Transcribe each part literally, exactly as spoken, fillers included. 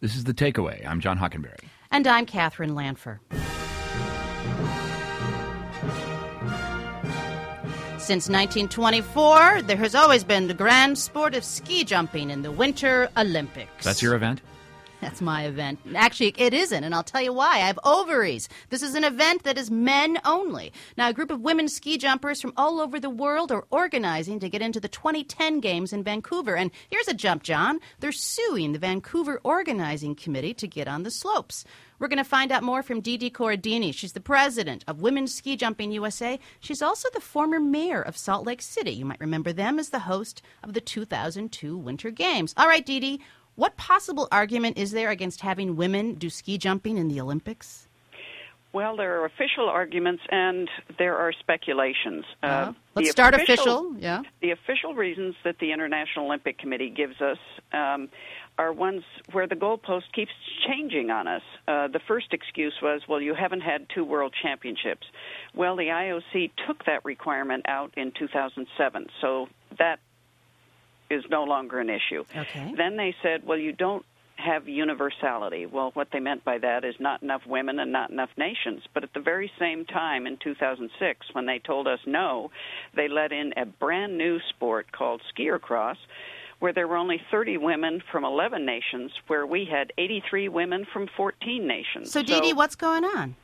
This is The Takeaway. I'm John Hockenberry. And I'm Catherine Lanfer. Since nineteen twenty-four, there has always been the grand sport of ski jumping in the Winter Olympics. That's your event? That's my event. Actually, it isn't, and I'll tell you why. I have ovaries. This is an event that is men only. Now, a group of women ski jumpers from all over the world are organizing to get into the twenty ten Games in Vancouver. And here's a jump, John. They're suing the Vancouver Organizing Committee to get on the slopes. We're going to find out more from Didi Corradini. She's the president of Women's Ski Jumping U S A. She's also the former mayor of Salt Lake City. You might remember them as the host of the two thousand two Winter Games. All right, Didi, what possible argument is there against having women do ski jumping in the Olympics? Well, there are official arguments and there are speculations. Uh, uh, let's start official. official. Yeah. The official reasons that the International Olympic Committee gives us um, are ones where the goalpost keeps changing on us. Uh, the first excuse was, well, you haven't had two world championships. Well, the I O C took that requirement out in two thousand seven, so that is no longer an issue. Okay. Then they said, well, you don't have universality. Well, what they meant by that is not enough women and not enough nations. But at the very same time in two thousand six, when they told us no, they let in a brand new sport called skier cross, where there were only thirty women from eleven nations, where we had eighty-three women from fourteen nations. So, Didi, so, what's going on?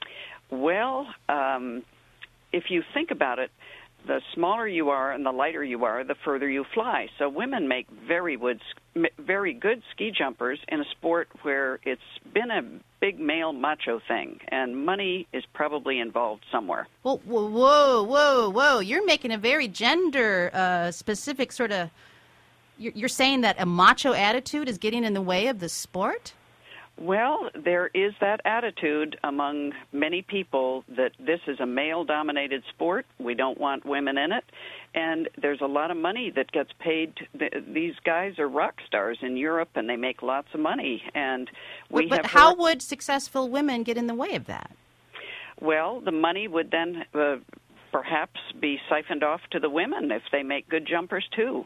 Well, um, if you think about it, the smaller you are and the lighter you are, the further you fly. So women make very good, very good ski jumpers in a sport where it's been a big male macho thing, and money is probably involved somewhere. Well, whoa, whoa, whoa, whoa. You're making a very gender-specific uh, sort of... You're, you're saying that a macho attitude is getting in the way of the sport? Well, there is that attitude among many people that this is a male-dominated sport. We don't want women in it. And there's a lot of money that gets paid. These guys are rock stars in Europe, and they make lots of money. And we But, but have how heard, would successful women get in the way of that? Well, the money would then uh, perhaps be siphoned off to the women if they make good jumpers, too.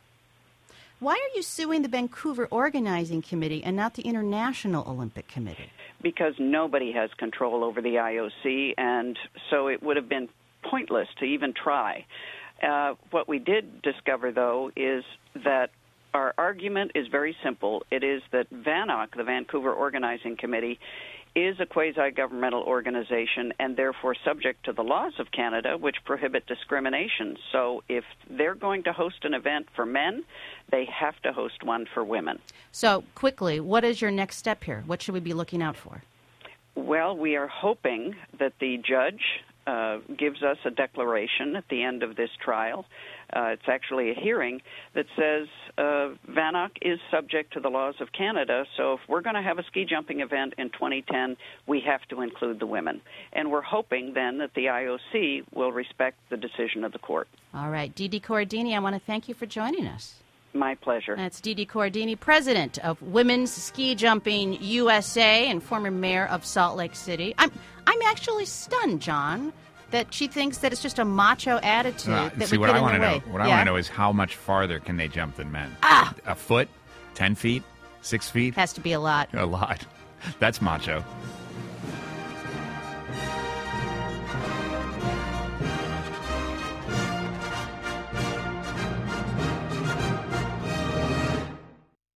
Why are you suing the Vancouver Organizing Committee and not the International Olympic Committee? Because nobody has control over the I O C, and so it would have been pointless to even try. Uh, what we did discover, though, is that our argument is very simple. It is that VANOC, the Vancouver Organizing Committee, is a quasi-governmental organization and therefore subject to the laws of Canada, which prohibit discrimination. So if they're going to host an event for men, they have to host one for women. So quickly, what is your next step here? What should we be looking out for? Well, we are hoping that the judge uh, gives us a declaration at the end of this trial. Uh, it's actually a hearing that says uh, VANOC is subject to the laws of Canada, so if we're going to have a ski jumping event in twenty ten, we have to include the women. And we're hoping then that the I O C will respect the decision of the court. All right. Didi Corradini, I want to thank you for joining us. My pleasure. That's Didi Corradini, president of Women's Ski Jumping U S A and former mayor of Salt Lake City. I'm I'm actually stunned, John, that she thinks that it's just a macho attitude uh, that see, would what get I in want the to way. know, what yeah? I want to know is how much farther can they jump than men? Ah! A foot? Ten feet? Six feet? Has to be a lot. A lot. That's macho.